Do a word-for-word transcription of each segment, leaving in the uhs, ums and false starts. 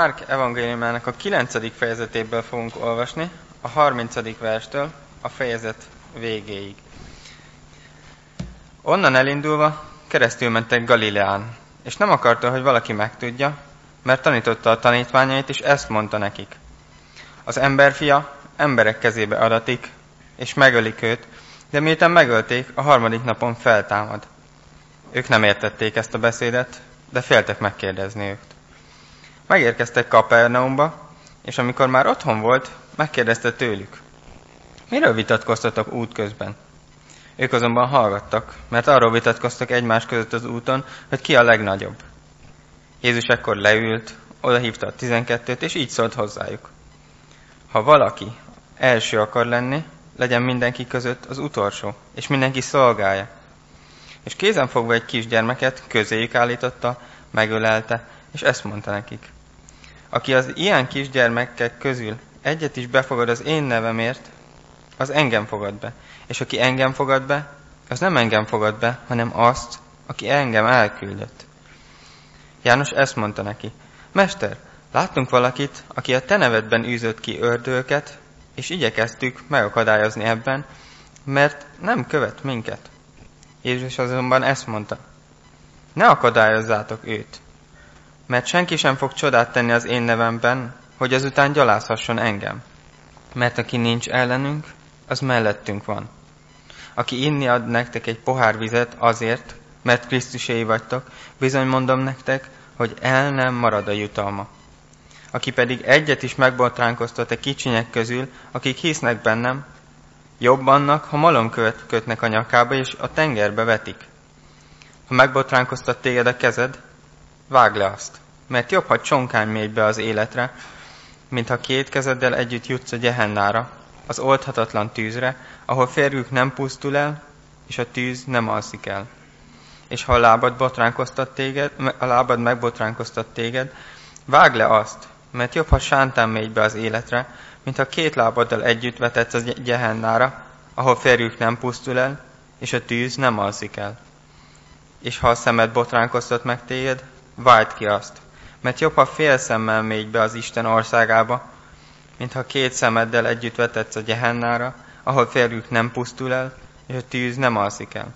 Márk evangéliumának a kilencedik fejezetéből fogunk olvasni, a harmincadik verstől a fejezet végéig. Onnan elindulva keresztül mentek Galileán, és nem akarta, hogy valaki megtudja, mert tanította a tanítványait, és ezt mondta nekik. Az emberfia emberek kezébe adatik, és megölik őt, de miután megölték, a harmadik napon feltámad. Ők nem értették ezt a beszédet, de féltek megkérdezni őt. Megérkeztek Kapernaumba, és amikor már otthon volt, megkérdezte tőlük. Miről vitatkoztatok útközben? Ők azonban hallgattak, mert arról vitatkoztak egymás között az úton, hogy ki a legnagyobb. Jézus ekkor leült, odahívta a tizenkettőt, és így szólt hozzájuk. Ha valaki első akar lenni, legyen mindenki között az utolsó, és mindenki szolgálja. És kézen fogva egy kisgyermeket közéjük állította, megölelte, és ezt mondta nekik. Aki az ilyen kisgyermekek közül egyet is befogad az én nevemért, az engem fogad be. És aki engem fogad be, az nem engem fogad be, hanem azt, aki engem elküldött. János ezt mondta neki. Mester, láttunk valakit, aki a te nevedben űzött ki ördögöket, és igyekeztük megakadályozni ebben, mert nem követ minket. Jézus azonban ezt mondta. Ne akadályozzátok őt, mert senki sem fog csodát tenni az én nevemben, hogy azután gyalázhasson engem. Mert aki nincs ellenünk, az mellettünk van. Aki inni ad nektek egy pohár vizet azért, mert Krisztuséi vagytok, bizony mondom nektek, hogy el nem marad a jutalma. Aki pedig egyet is megbotránkoztat a kicsinyek közül, akik hisznek bennem, jobb annak, ha malomkövet kötnek a nyakába, és a tengerbe vetik. Ha megbotránkoztat téged a kezed, vágd le azt, mert jobb, ha csonkány mégy be az életre, mint ha két kezeddel együtt jutsz a gyehennára, az oldhatatlan tűzre, ahol férjük nem pusztul el, és a tűz nem alszik el. És ha a lábad botránkoztat téged, a lábad megbotránkoztat téged, vágd le azt, mert jobb, ha sántán mégy be az életre, mint ha két lábaddal együtt vetetsz a gyehennára, ahol férjük nem pusztul el, és a tűz nem alszik el. És ha a szemed botránkoztat meg téged, vágd ki azt, mert jobb, ha fél szemmel mégy be az Isten országába, mint ha két szemeddel együtt vetetsz a gyehennára, ahol férjük nem pusztul el, és a tűz nem alszik el.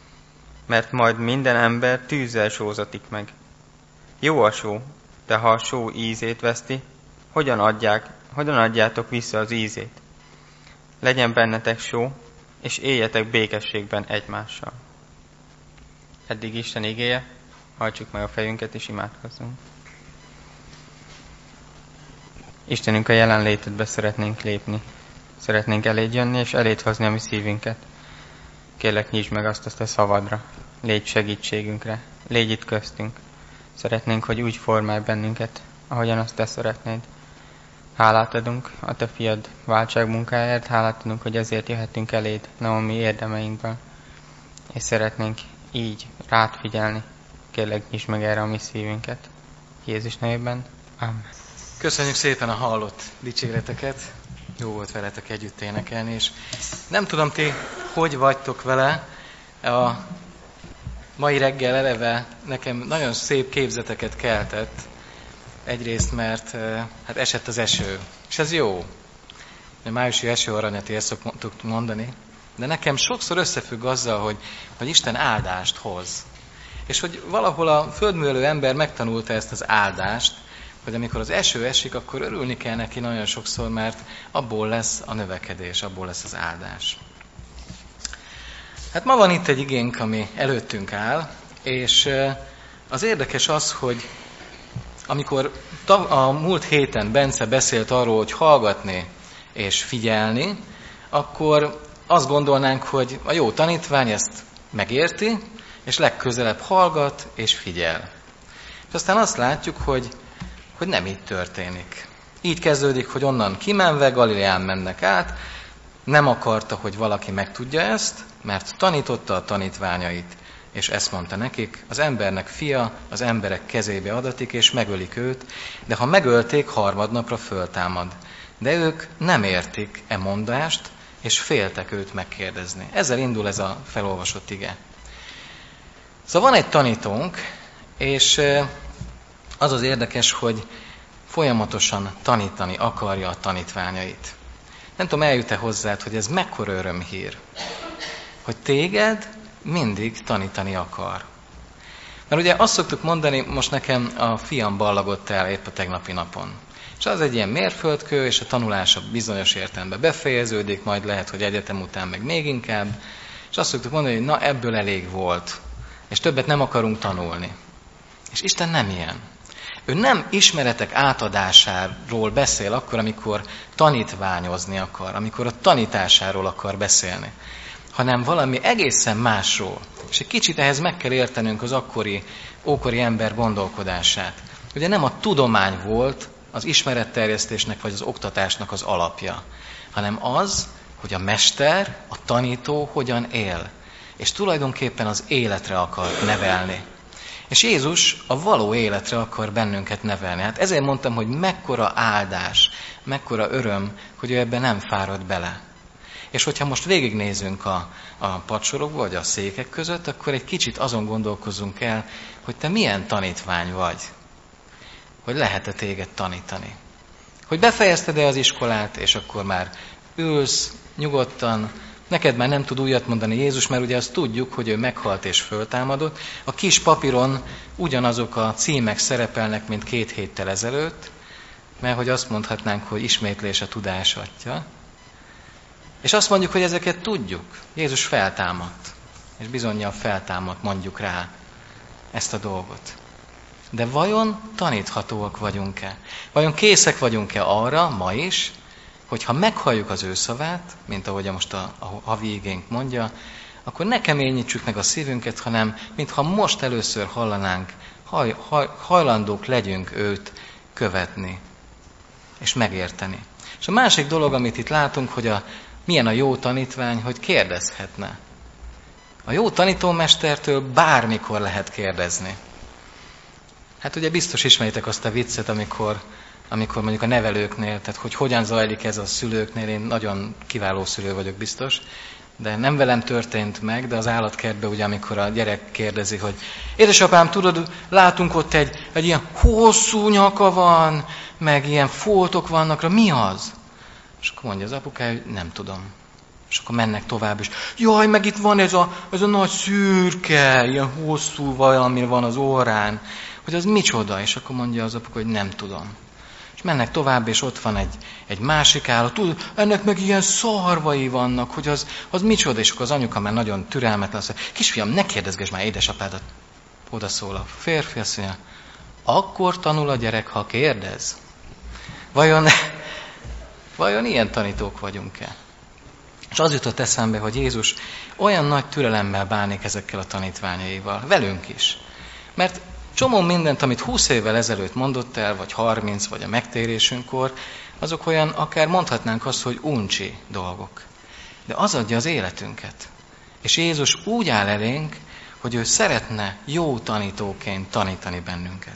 Mert majd minden ember tűzzel sózatik meg. Jó a só, de ha a só ízét veszti, hogyan, adják, hogyan adjátok vissza az ízét? Legyen bennetek só, és éljetek békességben egymással. Eddig Isten igéje, hajtsuk meg a fejünket, és imádkozzunk. Istenünk, a jelenlétedbe szeretnénk lépni. Szeretnénk eléd jönni, és eléd hozni a mi szívünket. Kérlek, nyisd meg azt, azt a szavadra. Légy segítségünkre. Légy itt köztünk. Szeretnénk, hogy úgy formálj bennünket, ahogyan azt te szeretnéd. Hálát adunk a te fiad váltságmunkáért, hálát adunk, hogy ezért jöhetünk eléd, nem a mi érdemeinkből. És szeretnénk így rád figyelni. Kérlek, nyisd meg erre a mi szívünket. Jézus nevében. Amen. Köszönjük szépen a hallott dicséreteket. Jó volt veletek együtt énekelni, és nem tudom, ti hogy vagytok vele. A mai reggel eleve nekem nagyon szép képzeteket keltett. Egyrészt, mert hát esett az eső, és ez jó. A májusi eső aranyat ér szoktuk mondani, de nekem sokszor összefügg azzal, hogy, hogy Isten áldást hoz. És hogy valahol a földművelő ember megtanulta ezt az áldást, hogy amikor az eső esik, akkor örülni kell neki nagyon sokszor, mert abból lesz a növekedés, abból lesz az áldás. Hát ma van itt egy igénk, ami előttünk áll, és az érdekes az, hogy amikor a múlt héten Bence beszélt arról, hogy hallgatni és figyelni, akkor azt gondolnánk, hogy a jó tanítvány ezt megérti, és legközelebb hallgat és figyel. És aztán azt látjuk, hogy, hogy nem így történik. Így kezdődik, hogy onnan kimenve Galileán mennek át, nem akarta, hogy valaki megtudja ezt, mert tanította a tanítványait, és ezt mondta nekik, az embernek fia az emberek kezébe adatik, és megölik őt, de ha megölték, harmadnapra föltámad. De ők nem értik e mondást, és féltek őt megkérdezni. Ezzel indul ez a felolvasott ige. Szóval van egy tanítónk, és az az érdekes, hogy folyamatosan tanítani akarja a tanítványait. Nem tudom, eljut-e hozzád, hogy ez mekkora örömhír, hogy téged mindig tanítani akar. Mert ugye azt szoktuk mondani, most nekem a fiam ballagott el épp a tegnapi napon. És az egy ilyen mérföldkő, és a tanulása bizonyos értelemben befejeződik, majd lehet, hogy egyetem után meg még inkább. És azt szoktuk mondani, hogy na ebből elég volt, és többet nem akarunk tanulni. És Isten nem ilyen. Ő nem ismeretek átadásáról beszél akkor, amikor tanítványozni akar, amikor a tanításáról akar beszélni, hanem valami egészen másról. És egy kicsit ehhez meg kell értenünk az akkori, ókori ember gondolkodását. Ugye nem a tudomány volt az ismeretterjesztésnek vagy az oktatásnak az alapja, hanem az, hogy a mester, a tanító hogyan él. És tulajdonképpen az életre akar nevelni. És Jézus a való életre akar bennünket nevelni. Hát ezért mondtam, hogy mekkora áldás, mekkora öröm, hogy ő ebben nem fárad bele. És hogyha most végignézünk a, a padsorok vagy a székek között, akkor egy kicsit azon gondolkozzunk el, hogy te milyen tanítvány vagy. Hogy lehet-e téged tanítani. Hogy befejezted-e az iskolát, és akkor már ülsz nyugodtan, neked már nem tud újat mondani Jézus, mert ugye azt tudjuk, hogy ő meghalt és föltámadott. A kis papíron ugyanazok a címek szerepelnek, mint két héttel ezelőtt, mert hogy azt mondhatnánk, hogy ismétlés a tudás atya. És azt mondjuk, hogy ezeket tudjuk. Jézus feltámadt, és bizonnyal feltámadt, mondjuk rá ezt a dolgot. De vajon taníthatóak vagyunk-e? Vajon készek vagyunk-e arra, ma is, hogy ha meghalljuk az ő szavát, mint ahogy most a, a havi igénk mondja, akkor ne keményítsük meg a szívünket, hanem mintha most először hallanánk, haj, haj, hajlandók legyünk őt követni, és megérteni. És a másik dolog, amit itt látunk, hogy a, milyen a jó tanítvány, hogy kérdezhetne. A jó tanítómestertől bármikor lehet kérdezni. Hát ugye biztos ismeritek azt a viccet, amikor, amikor mondjuk a nevelőknél, tehát hogy hogyan zajlik ez a szülőknél, én nagyon kiváló szülő vagyok biztos, de nem velem történt meg, de az állatkertben ugye, amikor a gyerek kérdezi, hogy édesapám, tudod, látunk ott egy, egy ilyen hosszú nyaka van, meg ilyen foltok vannak, mi az? És akkor mondja az apukája, hogy nem tudom. És akkor mennek tovább, és jaj, meg itt van ez a, ez a nagy szürke, ilyen hosszú valami van az orrán, hogy az micsoda? És akkor mondja az apuka, hogy nem tudom. És mennek tovább, és ott van egy, egy másik állat, tudod, ennek meg ilyen szarvai vannak, hogy az, az micsoda? És akkor az anyuka már nagyon türelmetlen, azt mondja, kisfiam, ne kérdezgesd már édesapádat. Oda szól a férfi, azt mondja, akkor tanul a gyerek, ha kérdez. Vajon, vajon ilyen tanítók vagyunk-e? És az jutott eszembe, hogy Jézus olyan nagy türelemmel bánik ezekkel a tanítványaival, velünk is. Mert csomó mindent, amit húsz évvel ezelőtt mondott el, vagy harminc, vagy a megtérésünkkor, azok olyan, akár mondhatnánk azt, hogy uncsi dolgok. De az adja az életünket. És Jézus úgy áll elénk, hogy ő szeretne jó tanítóként tanítani bennünket.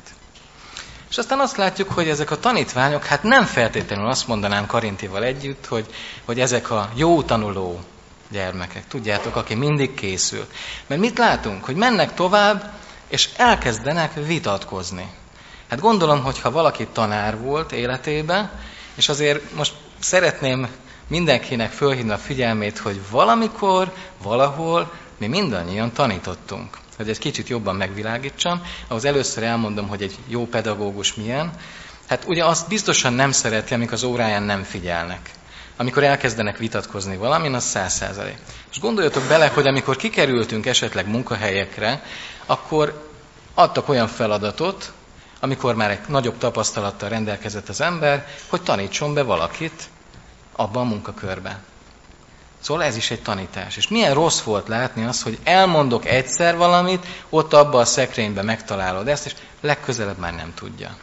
És aztán azt látjuk, hogy ezek a tanítványok, hát nem feltétlenül azt mondanám Karintival együtt, hogy, hogy ezek a jó tanuló gyermekek. Tudjátok, aki mindig készül. Mert mit látunk? Hogy mennek tovább, és elkezdenek vitatkozni. Hát gondolom, hogy ha valaki tanár volt életében, és azért most szeretném mindenkinek fölhívni a figyelmét, hogy valamikor, valahol mi mindannyian tanítottunk. Hogy egy kicsit jobban megvilágítsam, ahhoz először elmondom, hogy egy jó pedagógus milyen. Hát ugye azt biztosan nem szereti, amikor az óráján nem figyelnek. Amikor elkezdenek vitatkozni valamin, az száz százalék. És gondoljatok bele, hogy amikor kikerültünk esetleg munkahelyekre, akkor adtak olyan feladatot, amikor már egy nagyobb tapasztalattal rendelkezett az ember, hogy tanítson be valakit abba a munkakörbe. Szóval ez is egy tanítás. És milyen rossz volt látni azt, hogy elmondok egyszer valamit, ott abba a szekrénybe megtalálod ezt, és legközelebb már nem tudja.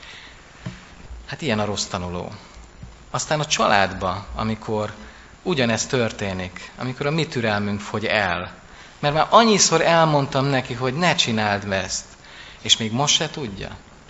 Hát ilyen a rossz tanuló. Aztán a családba, amikor ugyanezt történik, amikor a mi türelmünk fogy el, mert már annyiszor elmondtam neki, hogy ne csináld ezt, és még most se tudja.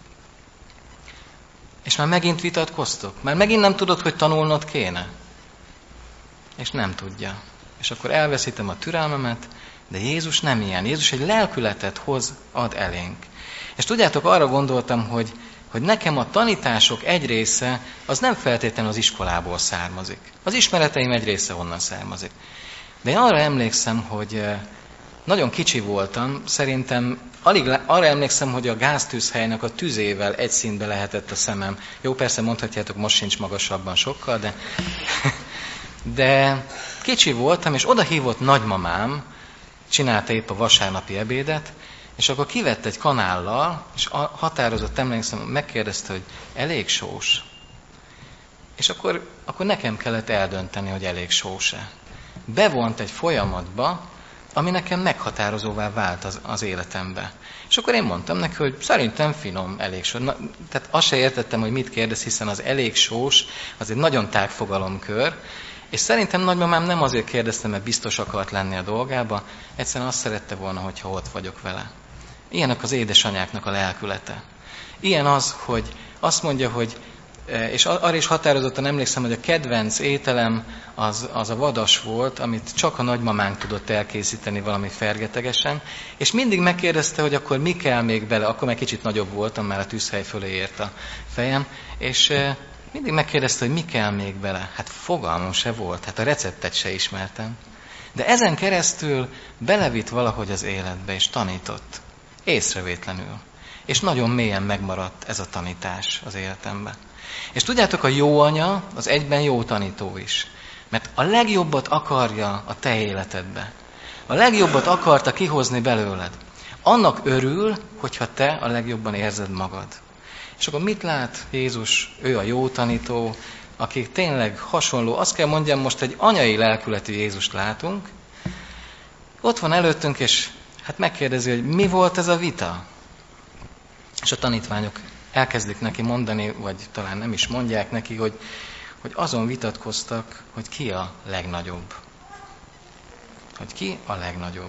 És már megint vitatkoztok, már megint nem tudod, hogy tanulnod kéne. És nem tudja. És akkor elveszítem a türelmemet, de Jézus nem ilyen. Jézus egy lelkületet hoz, ad elénk. És tudjátok, arra gondoltam, hogy, hogy nekem a tanítások egy része az nem feltétlenül az iskolából származik. Az ismereteim egy része onnan származik. De én arra emlékszem, hogy nagyon kicsi voltam, szerintem alig arra emlékszem, hogy a gáztűzhelynek a tüzével egy színbe lehetett a szemem. Jó, persze mondhatjátok, most sincs magasabban sokkal, de, de kicsi voltam, és oda hívott nagymamám, csinálta épp a vasárnapi ebédet, és akkor kivett egy kanállal, és határozott, emlékszem, megkérdezte, hogy elég sós. És akkor, akkor nekem kellett eldönteni, hogy elég sós-e. Bevont egy folyamatba, ami nekem meghatározóvá vált az, az életembe. És akkor én mondtam neki, hogy szerintem finom, elég sós. Na, tehát azt se értettem, hogy mit kérdez, hiszen az elég sós, az egy nagyon tág fogalomkör, és szerintem nagymamám nem azért kérdezte, mert biztos akart lenni a dolgába, egyszerűen azt szerette volna, hogyha ott vagyok vele. Ilyenek az édesanyáknak a lelkülete. Ilyen az, hogy azt mondja, hogy, és arra is határozottan emlékszem, hogy a kedvenc ételem az, az a vadas volt, amit csak a nagymamánk tudott elkészíteni valami fergetegesen, és mindig megkérdezte, hogy akkor mi kell még bele, akkor már kicsit nagyobb voltam, már a tűzhely fölé ért a fejem, és mindig megkérdezte, hogy mi kell még bele. Hát fogalmam se volt, hát a receptet se ismertem. De ezen keresztül belevitt valahogy az életbe, és tanított. Észrevétlenül. És nagyon mélyen megmaradt ez a tanítás az életemben. És tudjátok, a jó anya az egyben jó tanító is. Mert a legjobbat akarja a te életedbe. A legjobbat akarta kihozni belőled. Annak örül, hogyha te a legjobban érzed magad. És akkor mit lát Jézus? Ő a jó tanító, aki tényleg hasonló. Azt kell mondjam, most egy anyai lelkületű Jézust látunk. Ott van előttünk, és hát megkérdezi, hogy mi volt ez a vita? És a tanítványok elkezdik neki mondani, vagy talán nem is mondják neki, hogy, hogy azon vitatkoztak, hogy ki a legnagyobb. Hogy ki a legnagyobb.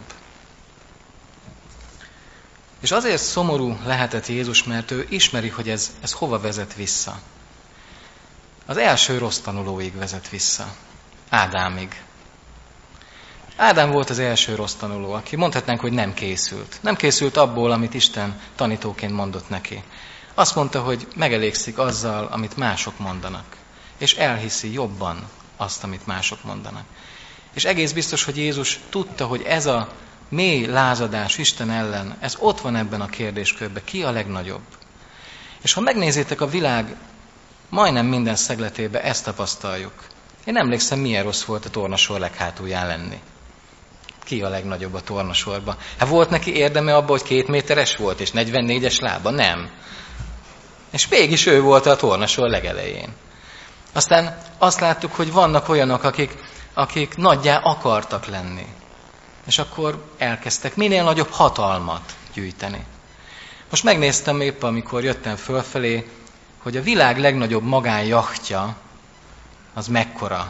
És azért szomorú lehetett Jézus, mert ő ismeri, hogy ez, ez hova vezet vissza. Az első rossz tanulóig vezet vissza. Ádámig. Ádám volt az első rossz tanuló, aki mondhatnánk, hogy nem készült. Nem készült abból, amit Isten tanítóként mondott neki. Azt mondta, hogy megelégszik azzal, amit mások mondanak. És elhiszi jobban azt, amit mások mondanak. És egész biztos, hogy Jézus tudta, hogy ez a mély lázadás Isten ellen, ez ott van ebben a kérdéskörben. Ki a legnagyobb? És ha megnézitek a világ majdnem minden szegletében, ezt tapasztaljuk. Én emlékszem, milyen rossz volt a tornasor leghátulján lenni. Ki a legnagyobb a tornasorban? Hát volt neki érdeme abba, hogy két méteres volt, és negyvennégyes lába? Nem. És mégis ő volt a tornasor legelején. Aztán azt láttuk, hogy vannak olyanok, akik, akik nagyjá akartak lenni. És akkor elkezdtek minél nagyobb hatalmat gyűjteni. Most megnéztem épp, amikor jöttem fölfelé, hogy a világ legnagyobb magánjachtja az mekkora.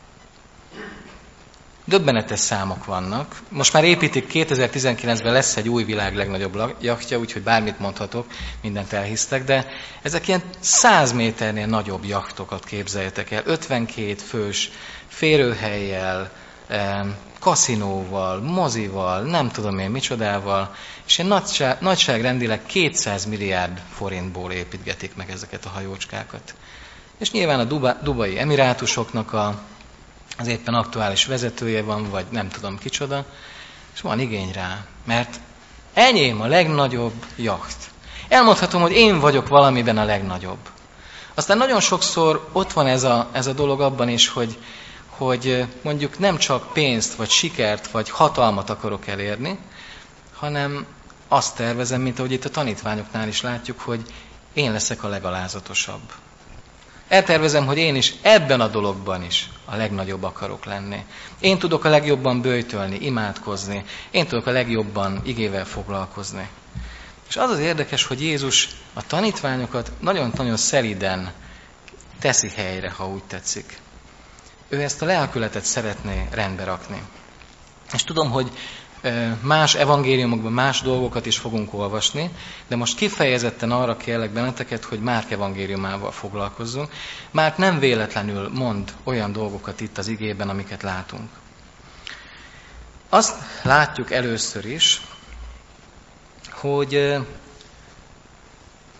Döbbenetes számok vannak. Most már építik, kétezer-tizenkilencben lesz egy új világ legnagyobb jachtja, úgyhogy bármit mondhatok, mindent elhisztek, de ezek ilyen száz méternél nagyobb jachtokat képzeljetek el. ötvenkét fős férőhellyel, kaszinóval, mozival, nem tudom én micsodával, és ilyen nagyság, nagyságrendileg kétszáz milliárd forintból építgetik meg ezeket a hajócskákat. És nyilván a Duba, Dubai Emirátusoknak a, az éppen aktuális vezetője van, vagy nem tudom kicsoda, és van igény rá, mert enyém a legnagyobb jacht. Elmondhatom, hogy én vagyok valamiben a legnagyobb. Aztán nagyon sokszor ott van ez a, ez a dolog abban is, hogy hogy mondjuk nem csak pénzt, vagy sikert, vagy hatalmat akarok elérni, hanem azt tervezem, mint ahogy itt a tanítványoknál is látjuk, hogy én leszek a legalázatosabb. Eltervezem, hogy én is ebben a dologban is a legnagyobb akarok lenni. Én tudok a legjobban böjtölni, imádkozni, én tudok a legjobban igével foglalkozni. És az az érdekes, hogy Jézus a tanítványokat nagyon-nagyon szelíden teszi helyre, ha úgy tetszik. Ő ezt a lelkületet szeretné rendbe rakni. És tudom, hogy más evangéliumokban más dolgokat is fogunk olvasni, de most kifejezetten arra kérlek benneteket, hogy Márk evangéliumával foglalkozzunk. Márk nem véletlenül mond olyan dolgokat itt az igében, amiket látunk. Azt látjuk először is, hogy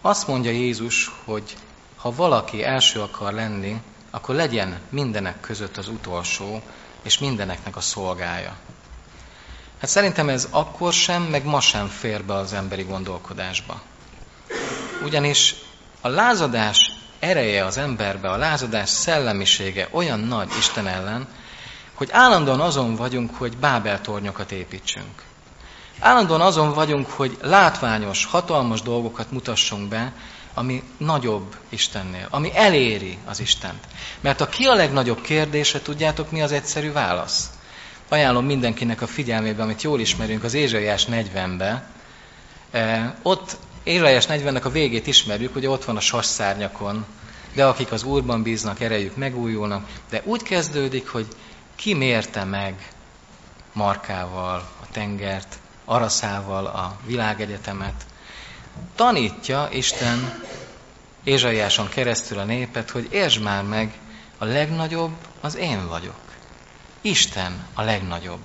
Azt mondja Jézus, hogy ha valaki első akar lenni, akkor legyen mindenek között az utolsó, és mindeneknek a szolgája. Hát szerintem ez akkor sem, meg ma sem fér be az emberi gondolkodásba. Ugyanis a lázadás ereje az emberbe, a lázadás szellemisége olyan nagy Isten ellen, hogy állandóan azon vagyunk, hogy Bábel-tornyokat építsünk. Állandóan azon vagyunk, hogy látványos, hatalmas dolgokat mutassunk be, ami nagyobb Istennél, ami eléri az Istent. Mert a ki a legnagyobb kérdése, tudjátok, mi az egyszerű válasz? Ajánlom mindenkinek a figyelmébe, amit jól ismerünk, az Ézsaiás negyvenbe. Eh, ott Ézsaiás negyvennek a végét ismerjük, ugye ott van a sasszárnyakon, de akik az Úrban bíznak, erejük megújulnak. De úgy kezdődik, hogy ki mérte meg markával a tengert, araszával a világegyetemet. Tanítja Isten Ézsaiáson keresztül a népet, hogy értsd már meg, a legnagyobb az én vagyok. Isten a legnagyobb.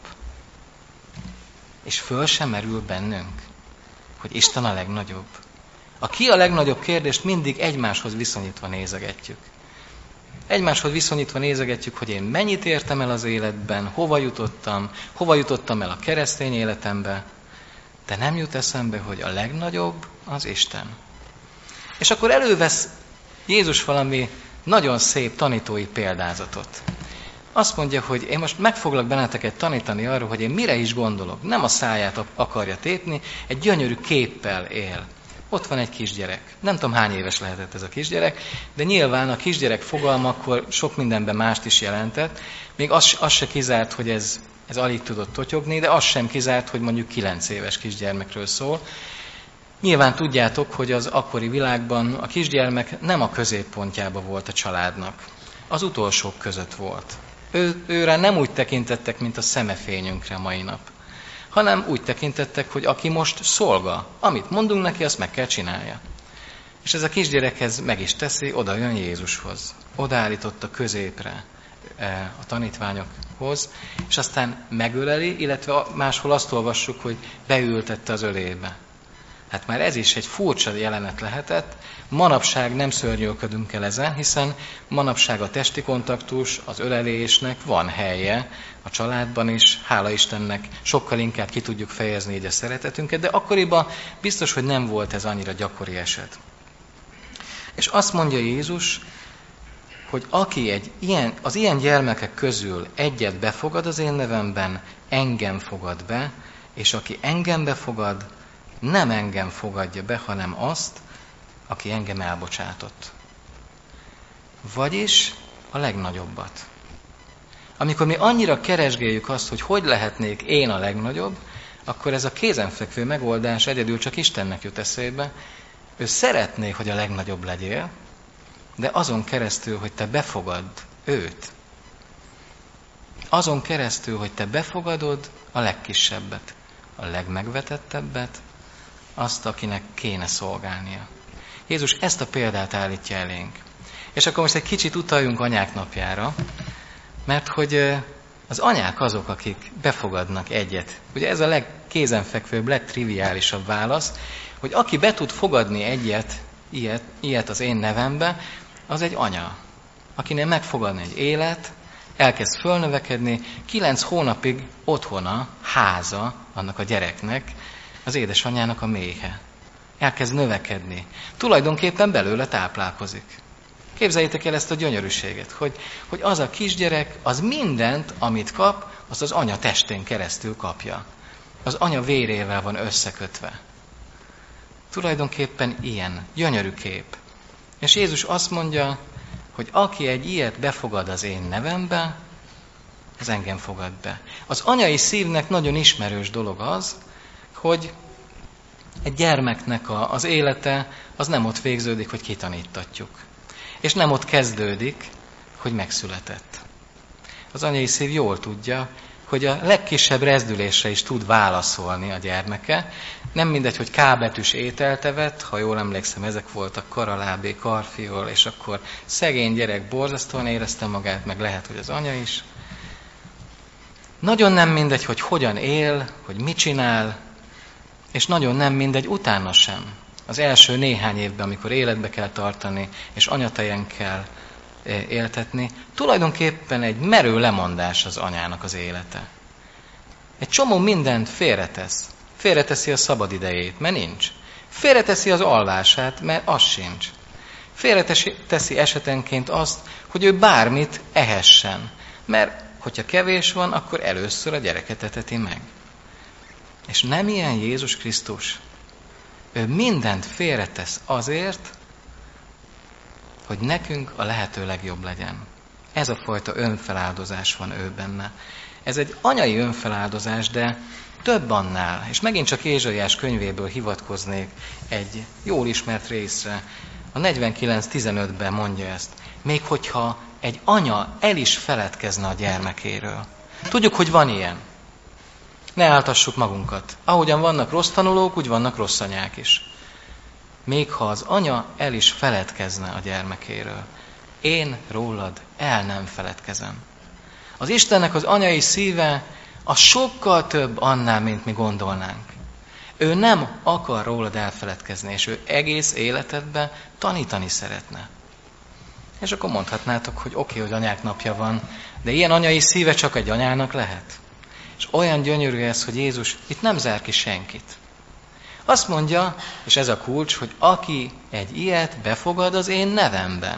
És föl sem merül bennünk, hogy Isten a legnagyobb. A ki a legnagyobb kérdést mindig egymáshoz viszonyítva nézegetjük. Egymáshoz viszonyítva nézegetjük, hogy én mennyit értem el az életben, hova jutottam, hova jutottam el a keresztény életembe, de nem jut eszembe, hogy a legnagyobb az Isten. És akkor elővesz Jézus valami nagyon szép tanítói példázatot. Azt mondja, hogy én most meg foglak benneteket tanítani arról, hogy én mire is gondolok. Nem a száját akarja tépni, egy gyönyörű képpel él. Ott van egy kisgyerek. Nem tudom, hány éves lehetett ez a kisgyerek, de nyilván a kisgyerek fogalma akkor sok mindenben mást is jelentett. Még az, az se kizárt, hogy ez, ez alig tudott totyogni, de az sem kizárt, hogy mondjuk kilenc éves kisgyermekről szól. Nyilván tudjátok, hogy az akkori világban a kisgyermek nem a középpontjába volt a családnak. Az utolsók között volt. Ő, őre nem úgy tekintettek, mint a szemefényünkre mai nap, hanem úgy tekintettek, hogy aki most szolga, amit mondunk neki, azt meg kell csinálja. És ez a kisgyerekhez meg is teszi, oda jön Jézushoz. Odaállította középre a tanítványokhoz, és aztán megöleli, illetve máshol azt olvassuk, hogy beültette az ölébe. Hát már ez is egy furcsa jelenet lehetett. Manapság nem szörnyűködünk el ezen, hiszen manapság a testi kontaktus, az ölelésnek van helye a családban is, hála Istennek sokkal inkább ki tudjuk fejezni így a szeretetünket, de akkoriban biztos, hogy nem volt ez annyira gyakori eset. És azt mondja Jézus, hogy aki egy ilyen, az ilyen gyermekek közül egyet befogad az én nevemben, engem fogad be, és aki engem befogad, nem engem fogadja be, hanem azt, aki engem elbocsátott. Vagyis a legnagyobbat. Amikor mi annyira keresgéljük azt, hogy hogy lehetnék én a legnagyobb, akkor ez a kézenfekvő megoldás egyedül csak Istennek jut eszébe. Ő szeretné, hogy a legnagyobb legyél, de azon keresztül, hogy te befogadd őt. Azon keresztül, hogy te befogadod a legkisebbet, a legmegvetettebbet, azt, akinek kéne szolgálnia. Jézus ezt a példát állítja elénk. És akkor most egy kicsit utaljunk anyák napjára, mert hogy az anyák azok, akik befogadnak egyet. Ugye ez a legkézenfekvőbb, legtriviálisabb válasz, hogy aki be tud fogadni egyet, ilyet, ilyet az én nevembe, az egy anya. Akinél megfogadni egy élet, elkezd fölnövekedni, kilenc hónapig otthona, háza annak a gyereknek, az édesanyjának a méhe. Elkezd növekedni. Tulajdonképpen belőle táplálkozik. Képzeljétek el ezt a gyönyörűséget, hogy, hogy az a kisgyerek, az mindent, amit kap, azt az anya testén keresztül kapja. Az anya vérével van összekötve. Tulajdonképpen ilyen, gyönyörű kép. És Jézus azt mondja, hogy aki egy ilyet befogad az én nevembe, az engem fogad be. Az anyai szívnek nagyon ismerős dolog az, hogy egy gyermeknek a, az élete az nem ott végződik, hogy kitanítatjuk. És nem ott kezdődik, hogy megszületett. Az anyai szív jól tudja, hogy a legkisebb rezdülésre is tud válaszolni a gyermeke. Nem mindegy, hogy K betűs ételt evett, ha jól emlékszem, ezek voltak karalábé, karfiol, és akkor szegény gyerek borzasztóan érezte magát, meg lehet, hogy az anya is. Nagyon nem mindegy, hogy hogyan él, hogy mit csinál, és nagyon nem mindegy utána sem. az első néhány évben, amikor életbe kell tartani, és anyatejen kell éltetni, tulajdonképpen egy merő lemondás az anyának az élete. Egy csomó mindent félretesz. Félreteszi a szabadidejét, mert nincs. Félreteszi az alvását, mert az sincs. Félreteszi esetenként azt, hogy ő bármit ehessen. Mert hogyha kevés van, akkor először a gyereket eteti meg. És nem ilyen Jézus Krisztus. Ő mindent félretesz azért, hogy nekünk a lehető legjobb legyen. Ez a fajta önfeláldozás van ő benne. Ez egy anyai önfeláldozás, de több annál. És megint csak Ézsaiás könyvéből hivatkoznék egy jól ismert részre. A negyvenkilenc tizenötben mondja ezt. Még hogyha egy anya el is feledkezne a gyermekéről. Tudjuk, hogy van ilyen. Ne áltassuk magunkat. Ahogyan vannak rossz tanulók, úgy vannak rossz anyák is. Még ha az anya el is feledkezne a gyermekéről, én rólad el nem feledkezem. Az Istennek az anyai szíve a sokkal több annál, mint mi gondolnánk. Ő nem akar rólad elfeledkezni, és ő egész életedben tanítani szeretne. És akkor mondhatnátok, hogy oké, okay, hogy anyák napja van, de ilyen anyai szíve csak egy anyának lehet. És olyan gyönyörű ez, hogy Jézus itt nem zár ki senkit. Azt mondja, és ez a kulcs, hogy aki egy ilyet befogad az én nevemben.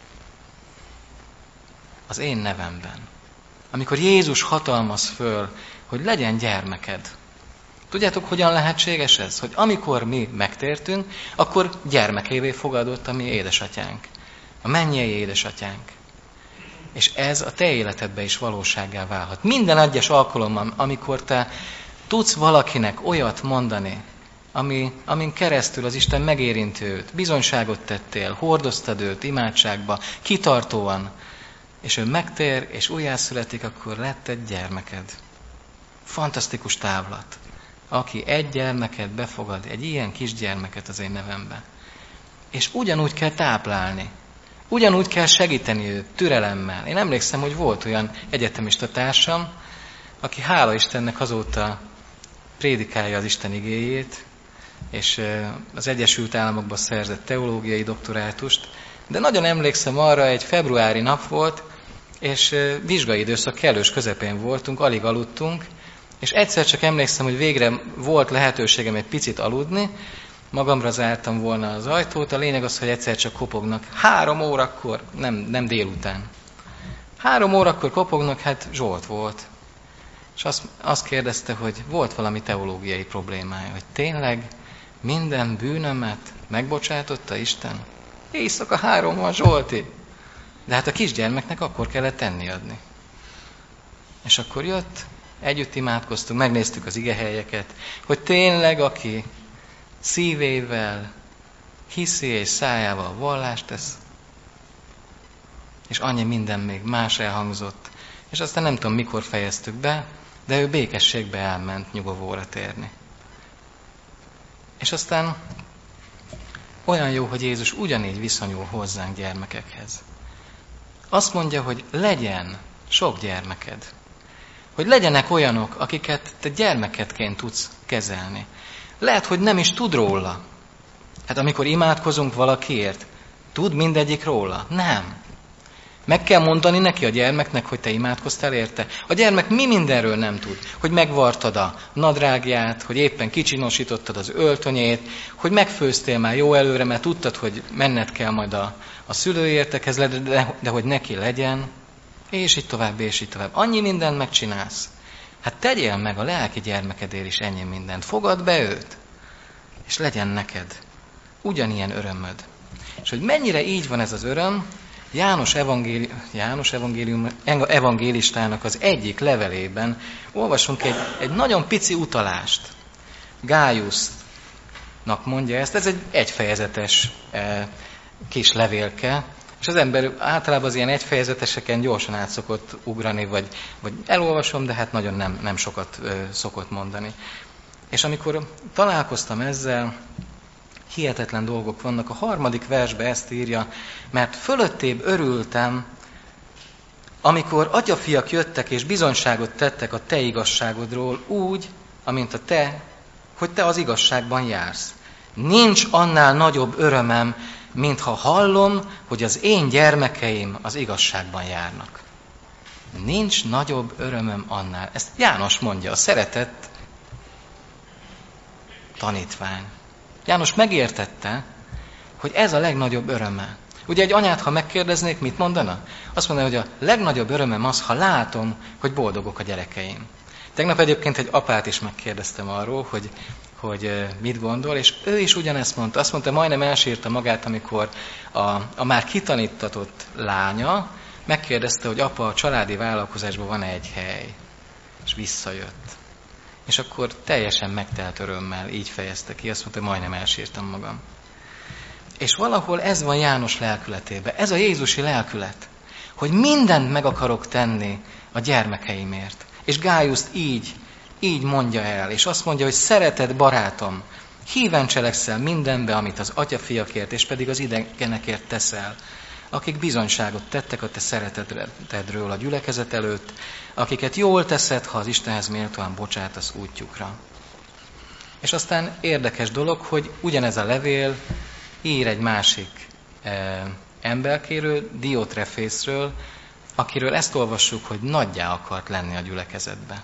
Az én nevemben. Amikor Jézus hatalmaz föl, hogy legyen gyermeked. Tudjátok, hogyan lehetséges ez? Hogy amikor mi megtértünk, akkor gyermekévé fogadott a mi édesatyánk. A mennyei édesatyánk. És ez a te életedben is valósággá válhat. Minden egyes alkalommal, amikor te tudsz valakinek olyat mondani, ami, amin keresztül az Isten megérinti őt, bizonyságot tettél, hordoztad őt imádságba, kitartóan, és ő megtér, és újjászületik, akkor lett egy gyermeked. Fantasztikus távlat. Aki egy gyermeket befogad, egy ilyen kisgyermeket az én nevembe. És ugyanúgy kell táplálni. Ugyanúgy kell segíteni őt, türelemmel. Én emlékszem, hogy volt olyan egyetemista társam, aki hála Istennek azóta prédikálja az Isten igéjét, és az Egyesült Államokban szerzett teológiai doktorátust, de nagyon emlékszem arra, egy februári nap volt, és vizsgai időszak kellős közepén voltunk, alig aludtunk, és egyszer csak emlékszem, hogy végre volt lehetőségem egy picit aludni, magamra zártam volna az ajtót, a lényeg az, hogy egyszer csak kopognak. Három órakor, nem, nem délután. Három órakor kopognak, hát Zsolt volt. És azt, azt kérdezte, hogy volt valami teológiai problémája, hogy tényleg minden bűnömet megbocsátotta Isten? Éjszaka három van, Zsolti. De hát a kisgyermeknek akkor kellett tenni adni. És akkor jött, együtt imádkoztunk, megnéztük az igehelyeket, hogy tényleg aki szívével hiszi és szájával vallást tesz, és annyi minden még más elhangzott. És aztán nem tudom, mikor fejeztük be, de ő békességbe elment nyugovóra térni. És aztán olyan jó, hogy Jézus ugyanígy viszonyul hozzánk gyermekekhez. Azt mondja, hogy legyen sok gyermeked. Hogy legyenek olyanok, akiket te gyermeketként tudsz kezelni. Lehet, hogy nem is tud róla. Hát amikor imádkozunk valakiért, tud mindegyik róla? Nem. Meg kell mondani neki a gyermeknek, hogy te imádkoztál érte. A gyermek mi mindenről nem tud. Hogy megvartad a nadrágját, hogy éppen kicsinosítottad az öltönyét, hogy megfőztél már jó előre, mert tudtad, hogy menned kell majd a, a szülőértekhez, de, de, de hogy neki legyen, és így tovább, és így tovább. Annyi mindent megcsinálsz. Hát tegyél meg a lelki gyermekedért is ennyi mindent. Fogad be őt, és legyen neked ugyanilyen örömöd. És hogy mennyire így van ez az öröm, János, evangéli, János evangélium, evangélistának az egyik levelében olvasunk egy, egy nagyon pici utalást. Gájusznak mondja ezt, ez egy egyfejezetes eh, kis levélke, és az ember általában az ilyen egyfejezeteseken gyorsan át szokott ugrani, vagy, vagy elolvasom, de hát nagyon nem, nem sokat eh, szokott mondani. És amikor találkoztam ezzel, hihetetlen dolgok vannak. A harmadik versben ezt írja, mert fölöttébb örültem, amikor atyafiak jöttek és bizonyságot tettek a te igazságodról úgy, amint a te, hogy te az igazságban jársz. Nincs annál nagyobb örömem, mintha hallom, hogy az én gyermekeim az igazságban járnak. Nincs nagyobb örömöm annál. Ezt János mondja, a szeretett tanítvány. János megértette, hogy ez a legnagyobb öröme. Ugye egy anyát, ha megkérdeznék, mit mondana? Azt mondaná, hogy a legnagyobb örömem az, ha látom, hogy boldogok a gyerekeim. Tegnap egyébként egy apát is megkérdeztem arról, hogy, hogy mit gondol, és ő is ugyanezt mondta. Azt mondta, majdnem elsírta magát, amikor a, a már kitanítatott lánya megkérdezte, hogy apa, a családi vállalkozásban van egy hely, és visszajött. És akkor teljesen megtelt örömmel így fejezte ki, azt mondta, hogy majdnem elsírtam magam. És valahol ez van János lelkületében, ez a Jézusi lelkület, hogy mindent meg akarok tenni a gyermekeimért. És Gájuszt így, így mondja el, és azt mondja, hogy szeretett barátom, híven cselekszel mindenbe, amit az atyafiakért, és pedig az idegenekért teszel, akik bizonyságot tettek a te szeretetedről a gyülekezet előtt, akiket jól teszed, ha az Istenhez méltóan bocsátasz útjukra. És aztán érdekes dolog, hogy ugyanez a levél ír egy másik e, emberkéről, Diotrefészről, akiről ezt olvassuk, hogy nagyjá akart lenni a gyülekezetbe.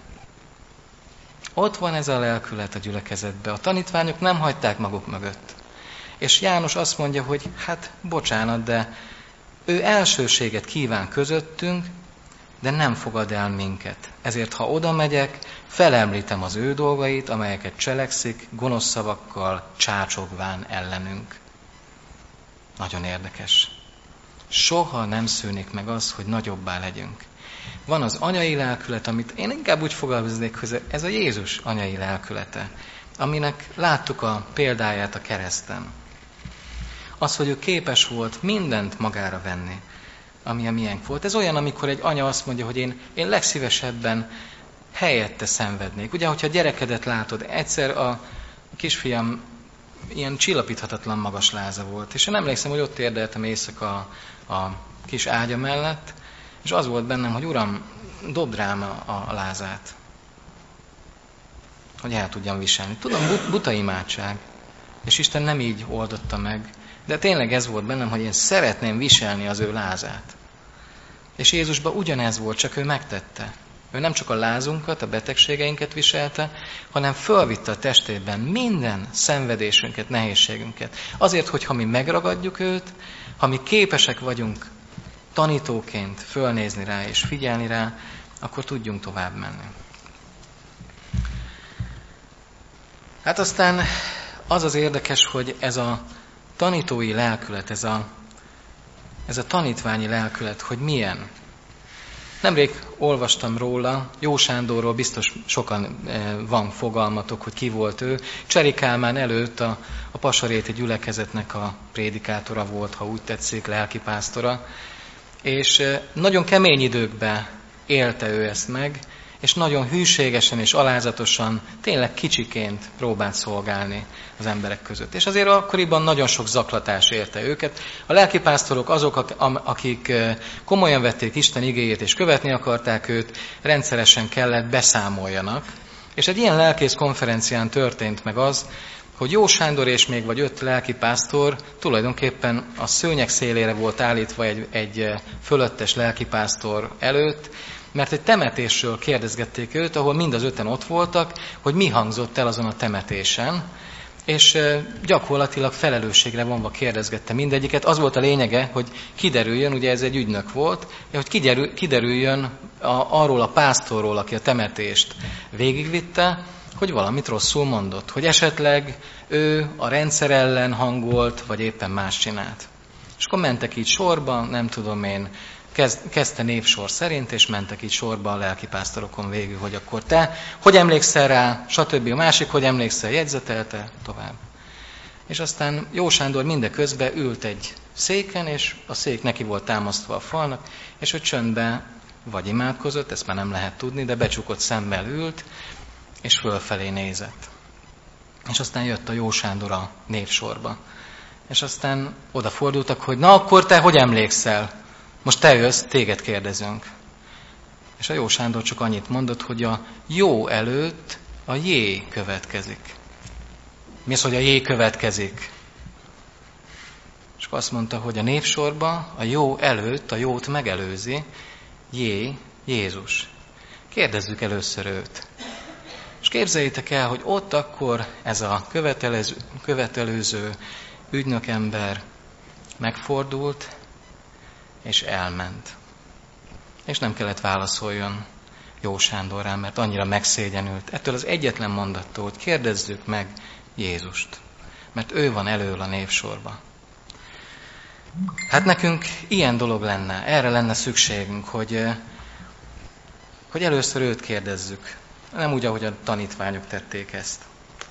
Ott van ez a lelkület a gyülekezetbe. A tanítványok nem hagyták maguk mögött. És János azt mondja, hogy hát bocsánat, de ő elsőséget kíván közöttünk, de nem fogad el minket. Ezért, ha oda megyek, felemlítem az ő dolgait, amelyeket cselekszik, gonosz szavakkal csácsogván ellenünk. Nagyon érdekes. Soha nem szűnik meg az, hogy nagyobbá legyünk. Van az anyai lelkület, amit én inkább úgy fogalmaznék, hogy ez a Jézus anyai lelkülete, aminek láttuk a példáját a kereszten. Az, hogy ő képes volt mindent magára venni, ami a miénk volt. Ez olyan, amikor egy anya azt mondja, hogy én, én legszívesebben helyette szenvednék. Ugye, hogyha gyerekedet látod, egyszer a kisfiam ilyen csillapíthatatlan magas láza volt, és én emlékszem, hogy ott érdeltem éjszaka a, a kis ágya mellett, és az volt bennem, hogy Uram, dobd rám a, a lázát, hogy el tudjam viselni. Tudom, but, buta imádság, és Isten nem így oldotta meg, de tényleg ez volt bennem, hogy én szeretném viselni az ő lázát. És Jézusban ugyanez volt, csak ő megtette. Ő nem csak a lázunkat, a betegségeinket viselte, hanem fölvitte a testében minden szenvedésünket, nehézségünket. Azért, hogy ha mi megragadjuk őt, ha mi képesek vagyunk tanítóként fölnézni rá és figyelni rá, akkor tudjunk tovább menni. Hát aztán az az érdekes, hogy ez a tanítói lelkület, ez a, ez a tanítványi lelkület, hogy milyen. Nemrég olvastam róla, Jó Sándorról biztos sokan van fogalmatok, hogy ki volt ő. Cseri Kálmán előtt a, a Pasaréti gyülekezetnek a prédikátora volt, ha úgy tetszik, lelkipásztora. És nagyon kemény időkben élte ő ezt meg, és nagyon hűségesen és alázatosan, tényleg kicsiként próbált szolgálni az emberek között. És azért akkoriban nagyon sok zaklatás érte őket. A lelkipásztorok azok, akik komolyan vették Isten igéjét és követni akarták őt, rendszeresen kellett beszámoljanak. És egy ilyen lelkész konferencián történt meg az, hogy Jó Sándor és még vagy öt lelkipásztor tulajdonképpen a szőnyeg szélére volt állítva egy, egy fölöttes lelkipásztor előtt, mert egy temetésről kérdezgették őt, ahol mind az öten ott voltak, hogy mi hangzott el azon a temetésen, és gyakorlatilag felelősségre vonva kérdezgette mindegyiket. Az volt a lényege, hogy kiderüljön, ugye ez egy ügynök volt, hogy kiderül, kiderüljön a, arról a pásztorról, aki a temetést végigvitte, hogy valamit rosszul mondott, hogy esetleg ő a rendszer ellen hangolt, vagy éppen más csinált. És akkor mentek így sorba, nem tudom én, kezdte névsor szerint, és mentek így sorba a lelkipásztorokon végül, hogy akkor te, hogy emlékszel rá, stb. A másik, hogy emlékszel, jegyzetelte, tovább. És aztán Jó Sándor mindeközben ült egy széken, és a szék neki volt támasztva a falnak, és ő csöndbe vagy imádkozott, ezt már nem lehet tudni, de becsukott szemmel ült, és fölfelé nézett. És aztán jött a Jó Sándor a névsorba. És aztán odafordultak, hogy na akkor te hogy emlékszel? Most te jössz, téged kérdezünk. És a Jó Sándor csak annyit mondott, hogy a jó előtt a jé következik. Mi az, hogy a jé következik? És azt mondta, hogy a névsorban a jó előtt, a jót megelőzi, jé, Jézus. Kérdezzük először őt. És képzeljétek el, hogy ott akkor ez a követelező, követelőző ügynökember megfordult, és elment. És nem kellett válaszoljon Jó Sándor rá, mert annyira megszégyenült. Ettől az egyetlen mondattól, hogy kérdezzük meg Jézust. Mert ő van elől a névsorba. Hát nekünk ilyen dolog lenne, erre lenne szükségünk, hogy, hogy először őt kérdezzük. Nem úgy, ahogy a tanítványok tették ezt.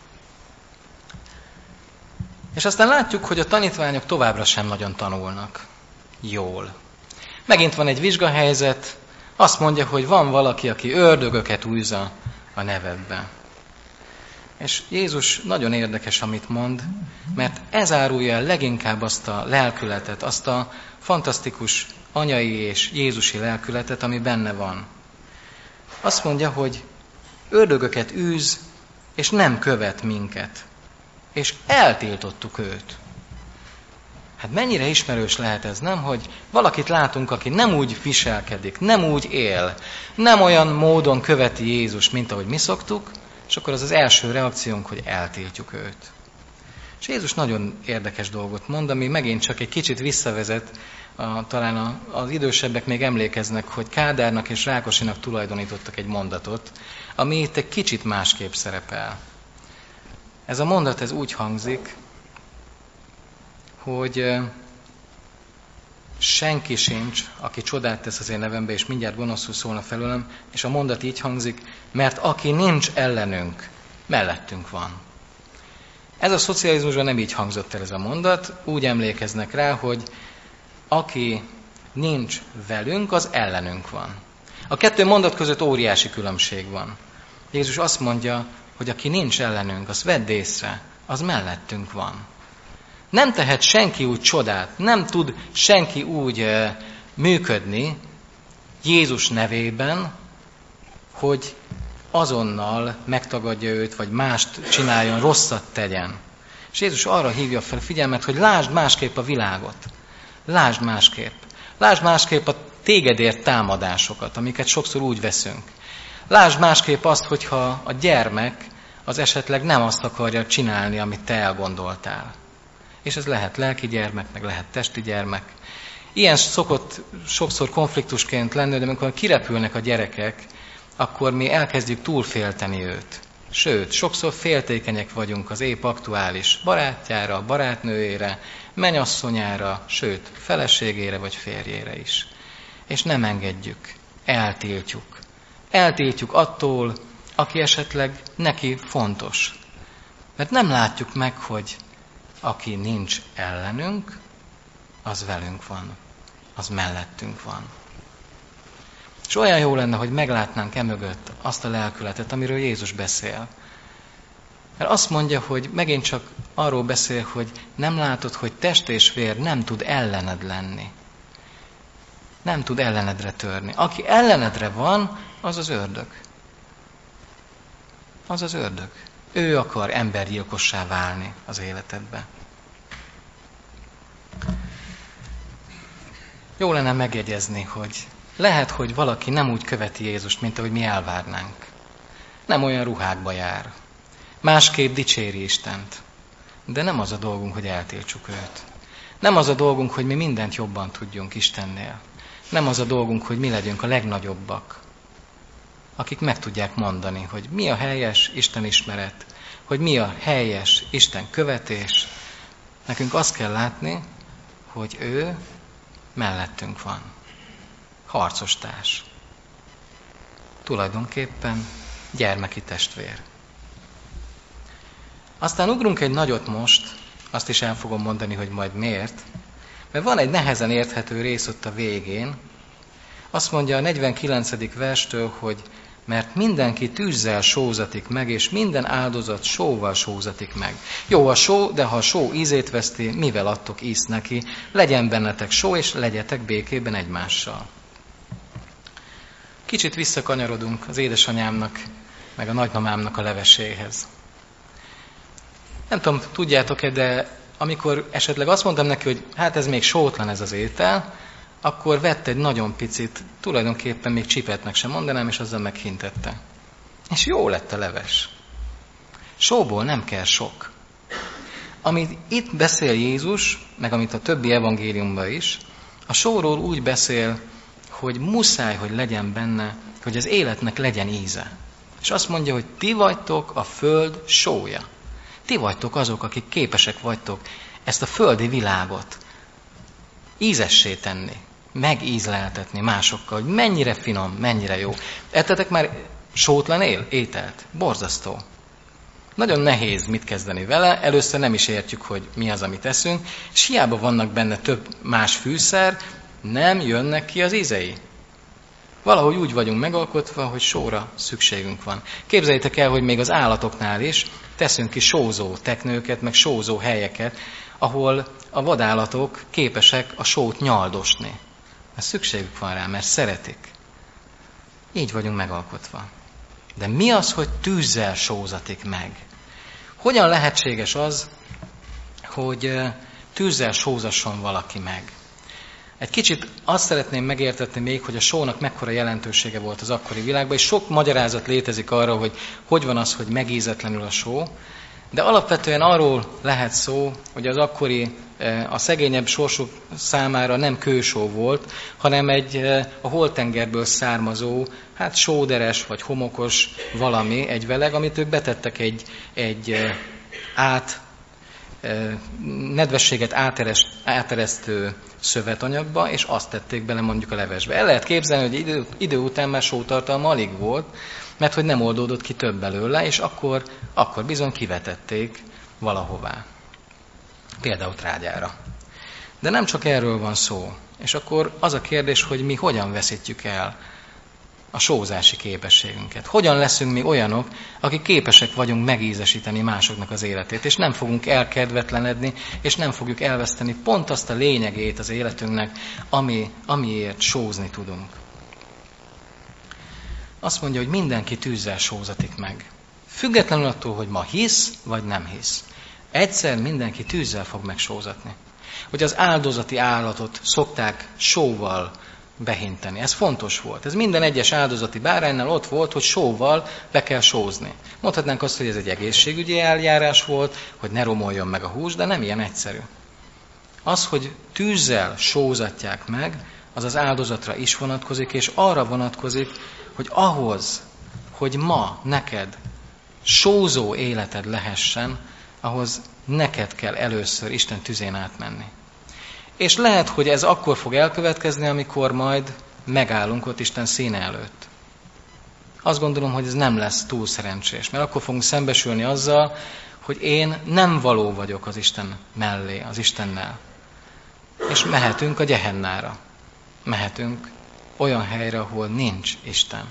És aztán látjuk, hogy a tanítványok továbbra sem nagyon tanulnak. Jól. Megint van egy vizsgahelyzet, azt mondja, hogy van valaki, aki ördögöket űz a nevedbe. És Jézus nagyon érdekes, amit mond, mert ez árulja el leginkább azt a lelkületet, azt a fantasztikus anyai és jézusi lelkületet, ami benne van. Azt mondja, hogy ördögöket űz, és nem követ minket. És eltiltottuk őt. Hát mennyire ismerős lehet ez, nem? Hogy valakit látunk, aki nem úgy viselkedik, nem úgy él, nem olyan módon követi Jézus, mint ahogy mi szoktuk, és akkor az az első reakciónk, hogy eltiltjuk őt. És Jézus nagyon érdekes dolgot mond, ami megint csak egy kicsit visszavezet, a, talán a, az idősebbek még emlékeznek, hogy Kádárnak és Rákosinak tulajdonítottak egy mondatot, ami itt egy kicsit másképp szerepel. Ez a mondat ez úgy hangzik, hogy senki sincs, aki csodát tesz az én nevembe, és mindjárt gonoszul szólna felőlem, és a mondat így hangzik, mert aki nincs ellenünk, mellettünk van. Ez a szocializmusban nem így hangzott el ez a mondat, úgy emlékeznek rá, hogy aki nincs velünk, az ellenünk van. A kettő mondat között óriási különbség van. Jézus azt mondja, hogy aki nincs ellenünk, azt vedd észre, az mellettünk van. Nem tehet senki úgy csodát, nem tud senki úgy e, működni Jézus nevében, hogy azonnal megtagadja őt, vagy mást csináljon, rosszat tegyen. És Jézus arra hívja fel figyelmet, hogy lásd másképp a világot. Lásd másképp. Lásd másképp a tégedért támadásokat, amiket sokszor úgy veszünk. Lásd másképp azt, hogyha a gyermek az esetleg nem azt akarja csinálni, amit te elgondoltál. És ez lehet lelki gyermek, meg lehet testi gyermek. Ilyen szokott sokszor konfliktusként lenni, de amikor kirepülnek a gyerekek, akkor mi elkezdjük túlfélteni őt. Sőt, sokszor féltékenyek vagyunk az épp aktuális barátjára, barátnőjére, menyasszonyára, sőt, feleségére vagy férjére is. És nem engedjük, eltiltjuk. Eltiltjuk attól, aki esetleg neki fontos. Mert nem látjuk meg, hogy aki nincs ellenünk, az velünk van, az mellettünk van. És olyan jó lenne, hogy meglátnánk emögött azt a lelkületet, amiről Jézus beszél. Mert azt mondja, hogy megint csak arról beszél, hogy nem látod, hogy test és vér nem tud ellened lenni. Nem tud ellenedre törni. Aki ellenedre van, az az ördög. Az az ördög. Ő akar embergyilkossá válni az életedbe. Jó lenne megjegyezni, hogy lehet, hogy valaki nem úgy követi Jézust, mint ahogy mi elvárnánk. Nem olyan ruhákba jár. Másképp dicséri Istent. De nem az a dolgunk, hogy eltiltsuk őt. Nem az a dolgunk, hogy mi mindent jobban tudjunk Istennél. Nem az a dolgunk, hogy mi legyünk a legnagyobbak, akik meg tudják mondani, hogy mi a helyes Isten ismeret, hogy mi a helyes Isten követés. Nekünk azt kell látni, hogy ő mellettünk van. Harcos társ. Tulajdonképpen gyermeki testvér. Aztán ugrunk egy nagyot most, azt is el fogom mondani, hogy majd miért, mert van egy nehezen érthető rész ott a végén. Azt mondja a negyvenkilencedik verstől, hogy mert mindenki tűzzel sózatik meg, és minden áldozat sóval sózatik meg. Jó a só, de ha a só ízét veszti, mivel adtok ízt neki, legyen bennetek só, és legyetek békében egymással. Kicsit visszakanyarodunk az édesanyámnak, meg a nagymamámnak a leveséhez. Nem tudom, tudjátok-e, de amikor esetleg azt mondtam neki, hogy hát ez még sótlan ez az étel, akkor vett egy nagyon picit, tulajdonképpen még csipetnek sem mondanám, és azzal meghintette. És jó lett a leves. Sóból nem kell sok. Amit itt beszél Jézus, meg amit a többi evangéliumban is, a sóról úgy beszél, hogy muszáj, hogy legyen benne, hogy az életnek legyen íze. És azt mondja, hogy ti vagytok a föld sója. Ti vagytok azok, akik képesek vagytok ezt a földi világot ízessé tenni, megízleltetni másokkal, hogy mennyire finom, mennyire jó. Ettetek már sótlan él, ételt? Borzasztó. Nagyon nehéz mit kezdeni vele, először nem is értjük, hogy mi az, amit eszünk, és hiába vannak benne több más fűszer, nem jönnek ki az ízei. Valahogy úgy vagyunk megalkotva, hogy sóra szükségünk van. Képzeljétek el, hogy még az állatoknál is teszünk ki sózó teknőket, meg sózó helyeket, ahol a vadállatok képesek a sót nyaldosni. Mert szükségük van rá, mert szeretik. Így vagyunk megalkotva. De mi az, hogy tűzzel sózatik meg? Hogyan lehetséges az, hogy tűzzel sózasson valaki meg? Egy kicsit azt szeretném megértetni még, hogy a sónak mekkora jelentősége volt az akkori világban, és sok magyarázat létezik arra, hogy hogy van az, hogy megízetlenül a só, de alapvetően arról lehet szó, hogy az akkori, a szegényebb sorsú számára nem kősó volt, hanem egy a holtengerből származó, hát sóderes vagy homokos valami, egy veleg, amit ők betettek egy, egy át, nedvességet átereszt, áteresztő szövetanyagba, és azt tették bele mondjuk a levesbe. El lehet képzelni, hogy idő, idő után már sótartalma alig volt, mert hogy nem oldódott ki több belőle, és akkor, akkor bizony kivetették valahová. Például trágyára. De nem csak erről van szó. És akkor az a kérdés, hogy mi hogyan veszítjük el a sózási képességünket. Hogyan leszünk mi olyanok, akik képesek vagyunk megízesíteni másoknak az életét, és nem fogunk elkedvetlenedni, és nem fogjuk elveszteni pont azt a lényegét az életünknek, ami, amiért sózni tudunk. Azt mondja, hogy mindenki tűzzel sózatik meg. Függetlenül attól, hogy ma hisz, vagy nem hisz. Egyszer mindenki tűzzel fog megsózatni. Hogy az áldozati állatot szokták sóval behinteni. Ez fontos volt. Ez minden egyes áldozati báránynál ott volt, hogy sóval be kell sózni. Mondhatnánk azt, hogy ez egy egészségügyi eljárás volt, hogy ne romoljon meg a hús, de nem ilyen egyszerű. Az, hogy tűzzel sózatják meg, az az áldozatra is vonatkozik, és arra vonatkozik, hogy ahhoz, hogy ma neked sózó életed lehessen, ahhoz neked kell először Isten tüzén átmenni. És lehet, hogy ez akkor fog elkövetkezni, amikor majd megállunk ott Isten színe előtt. Azt gondolom, hogy ez nem lesz túl szerencsés, mert akkor fogunk szembesülni azzal, hogy én nem való vagyok az Isten mellé, az Istennel. És mehetünk a gyehennára. Mehetünk olyan helyre, ahol nincs Isten.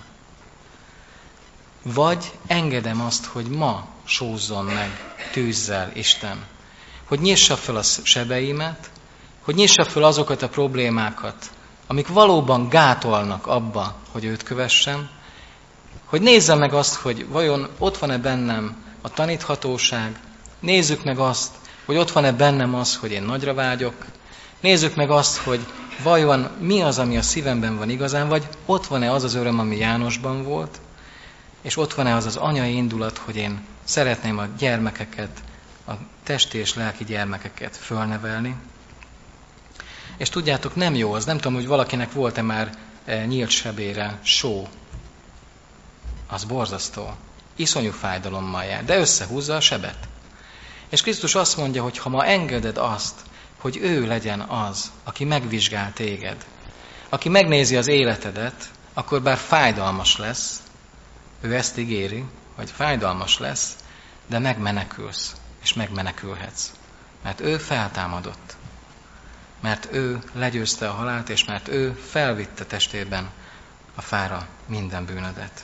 Vagy engedem azt, hogy ma sózzon meg tűzzel Isten. Hogy nyissa fel a sebeimet, hogy nyissa fel azokat a problémákat, amik valóban gátolnak abba, hogy őt kövessem, hogy nézzem meg azt, hogy vajon ott van-e bennem a taníthatóság, nézzük meg azt, hogy ott van-e bennem az, hogy én nagyra vágyok, nézzük meg azt, hogy vajon mi az, ami a szívemben van igazán, vagy ott van-e az az öröm, ami Jánosban volt, és ott van-e az az anyai indulat, hogy én szeretném a gyermekeket, a testi és lelki gyermekeket fölnevelni. És tudjátok, nem jó az, nem tudom, hogy valakinek volt-e már nyílt sebére só. Az borzasztó. Iszonyú fájdalommal jár, de összehúzza a sebet. És Krisztus azt mondja, hogy ha ma engeded azt, hogy ő legyen az, aki megvizsgál téged, aki megnézi az életedet, akkor bár fájdalmas lesz, ő ezt ígéri, hogy fájdalmas lesz, de megmenekülsz, és megmenekülhetsz. Mert ő feltámadott. Mert ő legyőzte a halált, és mert ő felvitte testében a fára minden bűnödet.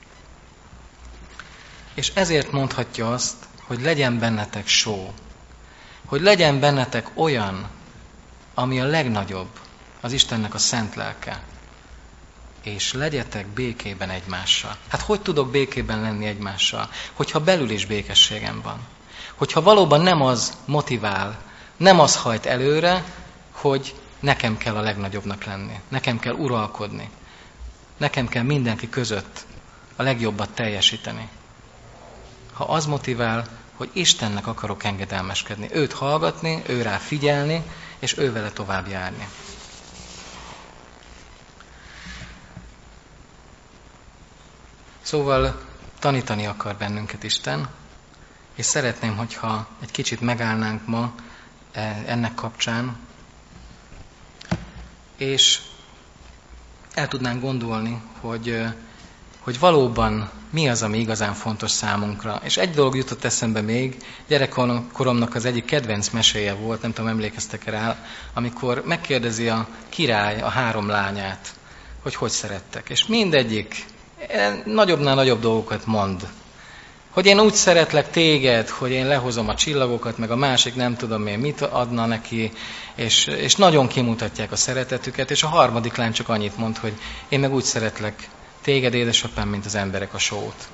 És ezért mondhatja azt, hogy legyen bennetek só, hogy legyen bennetek olyan, ami a legnagyobb, az Istennek a szent lelke, és legyetek békében egymással. Hát hogy tudok békében lenni egymással? Hogyha belül is békességem van. Hogyha valóban nem az motivál, nem az hajt előre, hogy nekem kell a legnagyobbnak lenni, nekem kell uralkodni, nekem kell mindenki között a legjobbat teljesíteni. Ha az motivál, hogy Istennek akarok engedelmeskedni, őt hallgatni, ő rá figyelni, és ő vele tovább járni. Szóval tanítani akar bennünket Isten, és szeretném, hogyha egy kicsit megállnánk ma ennek kapcsán, és el tudnánk gondolni, hogy, hogy valóban mi az, ami igazán fontos számunkra. És egy dolog jutott eszembe még, gyerekkoromnak az egyik kedvenc meséje volt, nem tudom, emlékeztek rá, amikor megkérdezi a király a három lányát, hogy hogy szerettek. És mindegyik nagyobbnál nagyobb dolgokat mond. Hogy én úgy szeretlek téged, hogy én lehozom a csillagokat, meg a másik nem tudom én mit adna neki, és, és nagyon kimutatják a szeretetüket, és a harmadik lány csak annyit mond, hogy én meg úgy szeretlek téged, édesapám, mint az emberek a sót.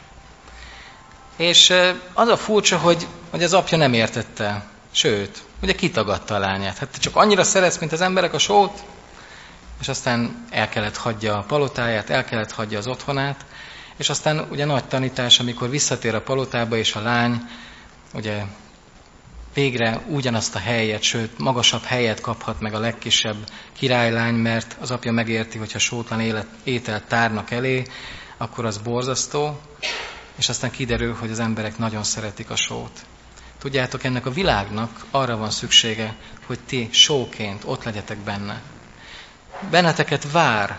És az a furcsa, hogy, hogy az apja nem értette, sőt, ugye kitagadta a lányát. Hát te csak annyira szeretsz, mint az emberek a sót? És aztán el kellett hagyja a palotáját, el kellett hagyja az otthonát, és aztán ugye nagy tanítás, amikor visszatér a palotába, és a lány ugye végre ugyanazt a helyet, sőt magasabb helyet kaphat meg a legkisebb királylány, mert az apja megérti, hogyha sótlan élet, ételt tárnak elé, akkor az borzasztó, és aztán kiderül, hogy az emberek nagyon szeretik a sót. Tudjátok, ennek a világnak arra van szüksége, hogy ti sóként ott legyetek benne. Benneteket vár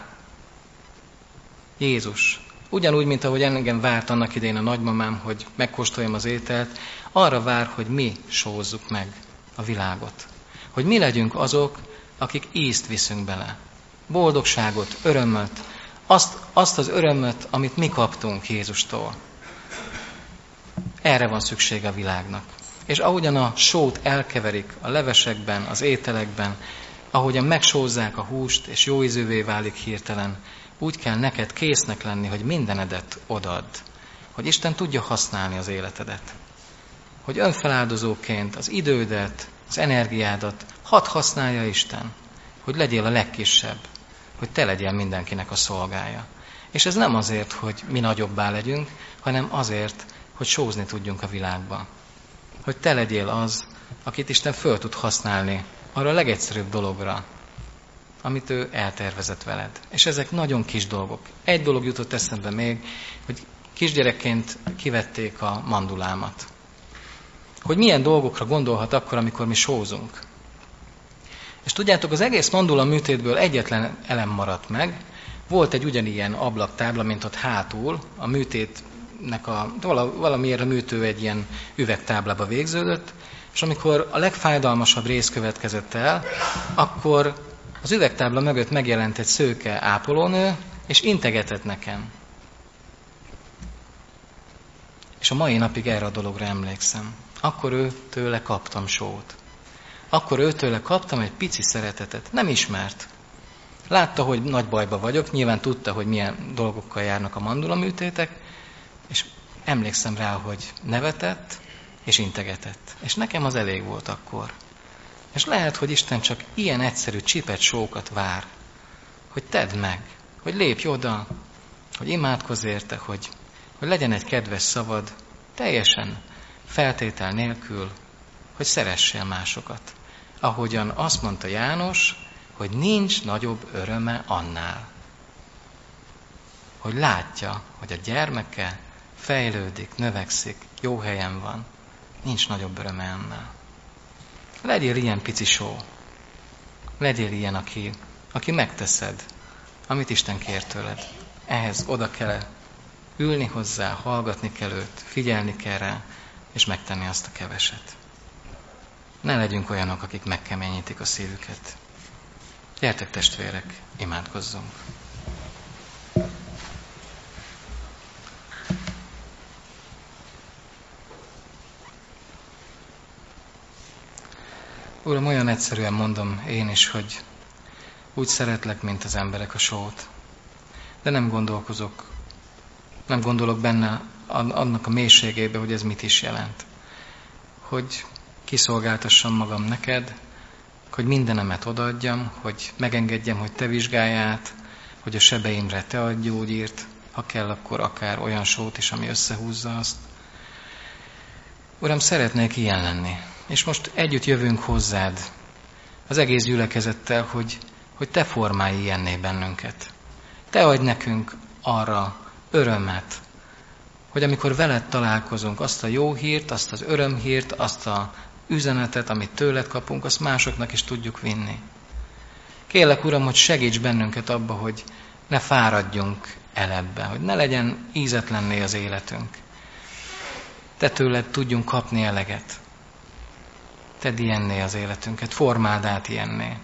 Jézus. Ugyanúgy, mint ahogy engem várt annak idején a nagymamám, hogy megkóstoljam az ételt, arra vár, hogy mi sózzuk meg a világot. Hogy mi legyünk azok, akik ízt viszünk bele. Boldogságot, örömöt, azt, azt az örömöt, amit mi kaptunk Jézustól. Erre van szüksége a világnak. És ahogyan a sót elkeverik a levesekben, az ételekben, ahogyan megsózzák a húst, és jó ízűvé válik hirtelen, úgy kell neked késznek lenni, hogy mindenedet odadd. Hogy Isten tudja használni az életedet. Hogy önfeláldozóként az idődet, az energiádat hadd használja Isten. Hogy legyél a legkisebb. Hogy te legyél mindenkinek a szolgája. És ez nem azért, hogy mi nagyobbá legyünk, hanem azért, hogy sózni tudjunk a világba. Hogy te legyél az, akit Isten föl tud használni arra a legegyszerűbb dologra, amit ő eltervezett veled. És ezek nagyon kis dolgok. Egy dolog jutott eszembe még, hogy kisgyerekként kivették a mandulámat. Hogy milyen dolgokra gondolhat akkor, amikor mi sózunk. És tudjátok, az egész mandula műtétből egyetlen elem maradt meg. Volt egy ugyanilyen ablaktábla, mint ott hátul, a műtétnek a, valamiért a műtő egy ilyen üvegtáblába végződött, és amikor a legfájdalmasabb rész következett el, akkor az üvegtábla mögött megjelent egy szőke ápolónő, és integetett nekem. És a mai napig erre a dologra emlékszem. Akkor őtőle kaptam sót. Akkor őtőle kaptam egy pici szeretetet. Nem ismert. Látta, hogy nagy bajba vagyok, nyilván tudta, hogy milyen dolgokkal járnak a mandulaműtétek, és emlékszem rá, hogy nevetett, és integetett. És nekem az elég volt akkor. És lehet, hogy Isten csak ilyen egyszerű csipet sókat vár, hogy tedd meg, hogy lépj oda, hogy imádkozz érte, hogy, hogy legyen egy kedves szavad, teljesen feltétel nélkül, hogy szeressél másokat. Ahogyan azt mondta János, hogy nincs nagyobb öröme annál. Hogy látja, hogy a gyermeke fejlődik, növekszik, jó helyen van. Nincs nagyobb öröme annál. Legyél ilyen pici só. Legyél ilyen, aki, aki megteszed, amit Isten kér tőled. Ehhez oda kell ülni hozzá, hallgatni kell őt, figyelni kell rá, és megtenni azt a keveset. Ne legyünk olyanok, akik megkeményítik a szívüket. Gyertek testvérek, imádkozzunk. Uram, olyan egyszerűen mondom én is, hogy úgy szeretlek, mint az emberek a sót. De nem gondolkozok, nem gondolok benne annak a mélységébe, hogy ez mit is jelent. hogy kiszolgáltassam magam neked, hogy mindenemet odaadjam, hogy megengedjem, hogy te vizsgálj át, hogy a sebeimre te adj gyógyírt, ha kell, akkor akár olyan sót is, ami összehúzza azt. Uram, szeretnék ilyen lenni, és most együtt jövünk hozzád, az egész gyülekezettel, hogy, hogy te formálj ilyenné bennünket. Te adj nekünk arra örömet, hogy amikor veled találkozunk, azt a jó hírt, azt az örömhírt, azt a üzenetet, amit tőled kapunk, azt másoknak is tudjuk vinni. Kérlek, Uram, hogy segíts bennünket abba, hogy ne fáradjunk el ebbe, hogy ne legyen ízetlenné az életünk. Te tőled tudjunk kapni eleget. Tedd ilyenné az életünket, formáld át ilyenné.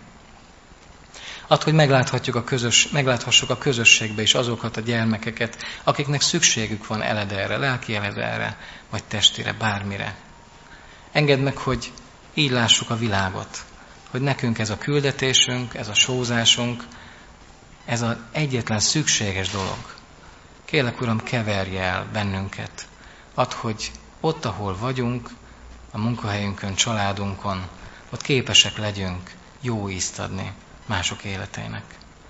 Add, hogy megláthatjuk a közös, megláthassuk a közösségbe is azokat a gyermekeket, akiknek szükségük van eledelre, lelki eledelre, vagy testire, bármire. Engedd meg, hogy így lássuk a világot, hogy nekünk ez a küldetésünk, ez a sózásunk, ez az egyetlen szükséges dolog. Kérlek, Uram, keverj el bennünket. Add, hogy ott, ahol vagyunk, a munkahelyünkön, családunkon, ott képesek legyünk jó ízt adni mások életeinek.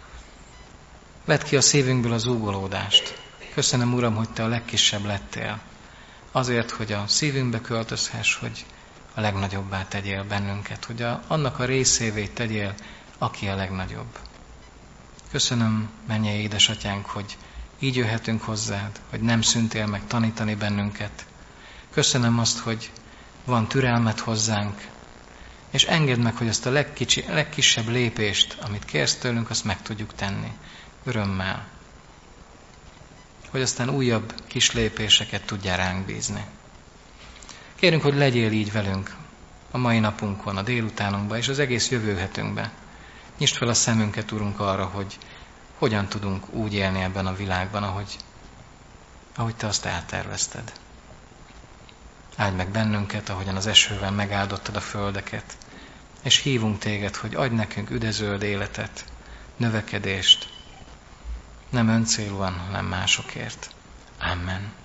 Vedd ki a szívünkből az zúgolódást. Köszönöm, Uram, hogy te a legkisebb lettél. Azért, hogy a szívünkbe költözhess, hogy a legnagyobbá tegyél bennünket, hogy a, annak a részévé tegyél, aki a legnagyobb. Köszönöm, mennyei édesatyánk, hogy így jöhetünk hozzád, hogy nem szüntél meg tanítani bennünket. Köszönöm azt, hogy van türelmet hozzánk, és engedd meg, hogy azt a legkicsi, legkisebb lépést, amit kérsz tőlünk, azt meg tudjuk tenni. Örömmel. Hogy aztán újabb kis lépéseket tudjál ránk bízni. Kérünk, hogy legyél így velünk a mai napunkon, a délutánunkban és az egész jövő hetünkben. Nyisd fel a szemünket, Urunk, arra, hogy hogyan tudunk úgy élni ebben a világban, ahogy, ahogy te azt eltervezted. Áld meg bennünket, ahogyan az esővel megáldottad a földeket, és hívunk téged, hogy adj nekünk üdezöld életet, növekedést, nem öncélúan, hanem másokért. Amen.